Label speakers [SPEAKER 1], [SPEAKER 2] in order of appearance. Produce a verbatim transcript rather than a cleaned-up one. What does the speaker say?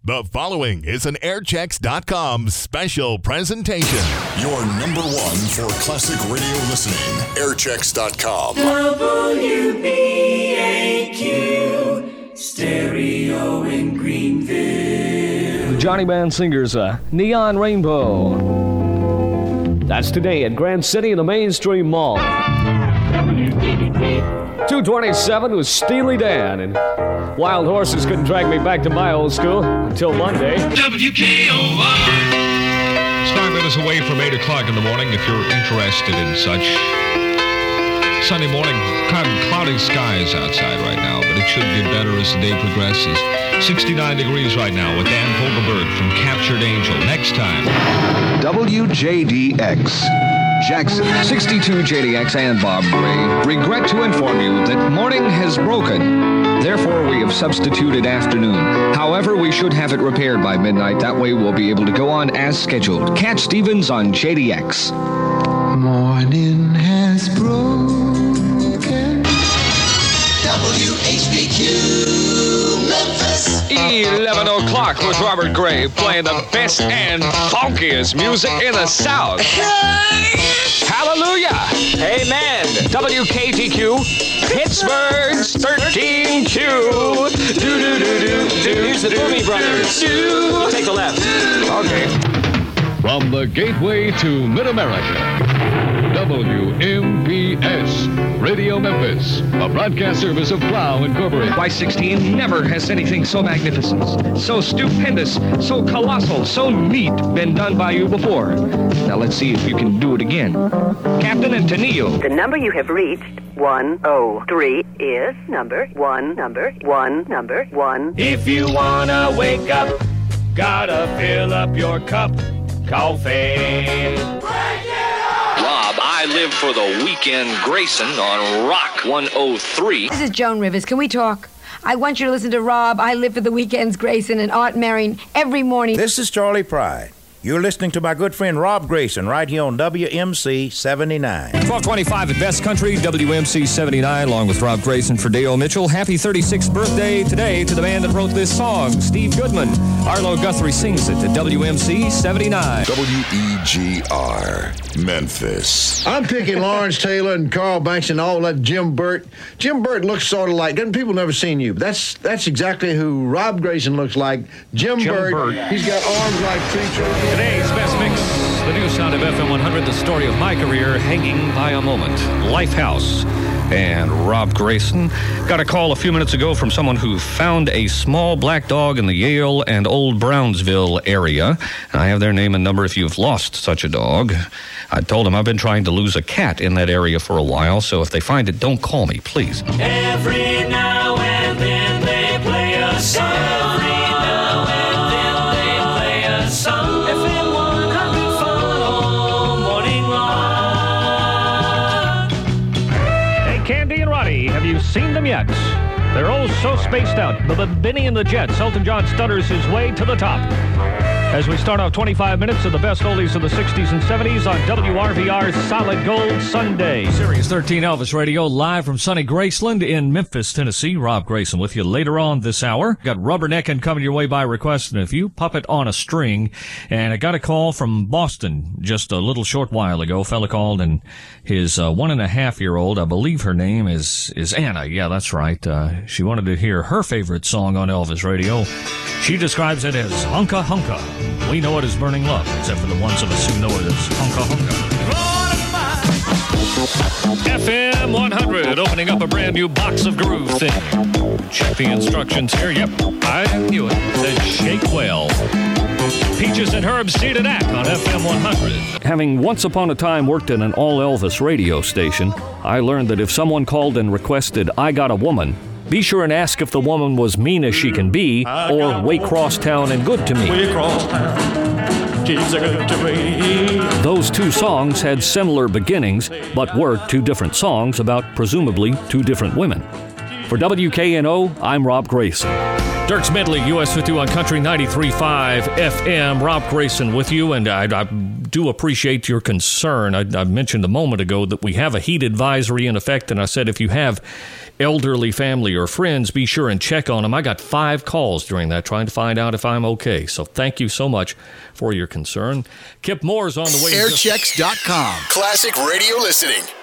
[SPEAKER 1] The following is an airchecks dot com special presentation.
[SPEAKER 2] Your number one for classic radio listening. airchecks dot com.
[SPEAKER 3] W B A Q Stereo in Greenville.
[SPEAKER 4] The Johnny Band Singers, uh, Neon Rainbow. That's today at Grand City in the Mainstream Mall. two twenty-seven with Steely Dan, and Wild Horses couldn't drag me back to my old school until Monday.
[SPEAKER 5] W K O R. It's five minutes away from eight o'clock in the morning if you're interested in such. Sunday morning, kind of cloudy skies outside right now, but it should get better as the day progresses. sixty-nine degrees right now with Dan Fogelberg from Captured Angel. Next time.
[SPEAKER 6] W J D X. Jackson, sixty-two J D X and Bob Gray regret to inform you that morning has broken. Therefore, we have substituted afternoon. However, we should have it repaired by midnight. That way, we'll be able to go on as scheduled. Cat Stevens on J D X.
[SPEAKER 3] Morning has broken. W H B Q Memphis.
[SPEAKER 4] eleven o'clock with Robert Gray playing the best and funkiest music in the South. Hallelujah! Amen! W K T Q, Pittsburgh's thirteen Q. Do, do, do, do, do. Here's the Boomie Brothers. Do. Take the left. Okay.
[SPEAKER 7] From the gateway to Mid-America, W M P S, Radio Memphis, a broadcast service of Plow Incorporated.
[SPEAKER 6] Y sixteen never has anything so magnificent, so stupendous, so colossal, so neat been done by you before. Now let's see if you can do it again. Captain and Tenillo.
[SPEAKER 8] The number you have reached, one oh three, is number one, number one, number one.
[SPEAKER 9] If you wanna wake up, gotta fill up your cup. Coffee.
[SPEAKER 10] Rob, I live for the Weekend Grayson on Rock one oh three.
[SPEAKER 11] This is Joan Rivers. Can we talk? I want you to listen to Rob, I Live for the Weekends Grayson and Art Marion every morning.
[SPEAKER 12] This is Charlie Pride. You're listening to my good friend Rob Grayson right here on W M C seventy-nine.
[SPEAKER 13] twelve twenty-five at Best Country, W M C seventy-nine, along with Rob Grayson for Dale Mitchell. Happy thirty-sixth birthday today to the man that wrote this song, Steve Goodman. Arlo Guthrie sings it at W M C seventy-nine.
[SPEAKER 2] W E G R, Memphis.
[SPEAKER 14] I'm picking Lawrence Taylor and Carl Banks and all that Jim Burt. Jim Burt looks sort of like, doesn't people never seen you? That's that's exactly who Rob Grayson looks like. Jim,
[SPEAKER 4] Jim
[SPEAKER 14] Burt.
[SPEAKER 4] Burt.
[SPEAKER 14] He's got arms like tree trunks.
[SPEAKER 4] Today's Best Mix, the new sound of F M one hundred, the story of my career hanging by a moment. Lifehouse. And Rob Grayson got a call a few minutes ago from someone who found a small black dog in the Yale and Old Brownsville area. And I have their name and number if you've lost such a dog. I told him I've been trying to lose a cat in that area for a while, so if they find it, don't call me, please.
[SPEAKER 3] Every now and then they play a song. Every now and then they play a song. F M one hundred fun all morning long.
[SPEAKER 4] Hey, Candy and Roddy, have you seen them yet? They're all so spaced out. The Benny and the Jets. Elton John stutters his way to the top. As we start off twenty-five minutes of the best oldies of the sixties and seventies on W R V R's Solid Gold Sunday. Sirius thirteen Elvis Radio, live from sunny Graceland in Memphis, Tennessee. Rob Grayson with you later on this hour. Got Rubberneckin' coming your way by requesting a few. Puppet on a String. And I got a call from Boston just a little short while ago. A fella called, and his uh, one and a half year old, I believe her name is, is Anna. Yeah, that's right. Uh, she wanted to hear her favorite song on Elvis Radio. She describes it as Hunka Hunka. We know it as Burning Love, except for the ones of us who know it as Hunka Hunka. F M one hundred, opening up a brand new box of groove thing. Check the instructions here. Yep, I knew it. It says shake well. Peaches and Herb seated act on F M one hundred. Having once upon a time worked at an all-Elvis radio station, I learned that if someone called and requested I Got a Woman, be sure and ask if the woman was mean as she can be or way cross town and good to me. Those two songs had similar beginnings, but were two different songs about presumably two different women. For W K N O, I'm Rob Grayson. Dirks Medley, U S fifty-one Country ninety-three point five F M. Rob Grayson with you, and I, I do appreciate your concern. I, I mentioned a moment ago that we have a heat advisory in effect, and I said if you have elderly family or friends, be sure and check on them. I got five calls during that trying to find out if I'm okay. So thank you so much for your concern. Kip Moore's on the way.
[SPEAKER 2] air checks dot com. Classic radio listening.